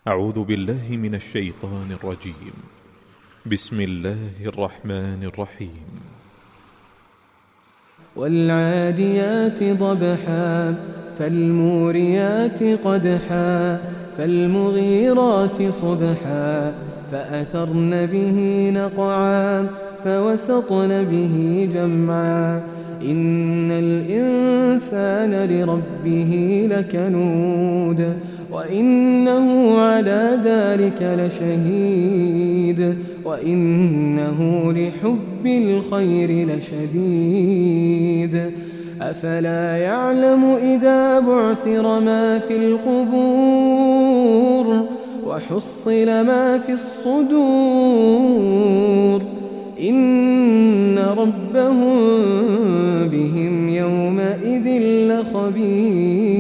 أعوذ بالله من الشيطان الرجيم. بسم الله الرحمن الرحيم. والعاديات ضبحا فالموريات قدحا فالمغيرات صبحا فأثرن به نقعا فوسطن به جمعا إن الإنسان لربه لكنود وإنه على ذلك لشهيد وإنه لحب الخير لشديد أفلا يعلم إذا بعثر ما في القبور وحصل ما في الصدور إن ربهم بهم يومئذ لخبير.